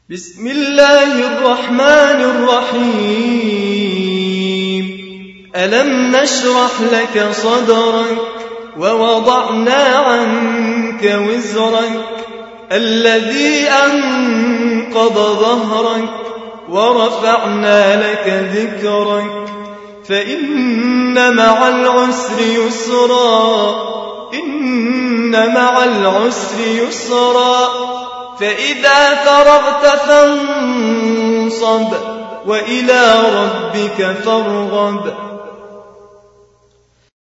بسم الله الرحمن الرحيم. ألم نشرح لك صدرك ووضعنا عنك وزرك الذي أنقض ظهرك ورفعنا لك ذكرك فإن مع العسر يسرا إن مع العسر يسرا فإذا فرغت فانصب وإلى ربك فارغب.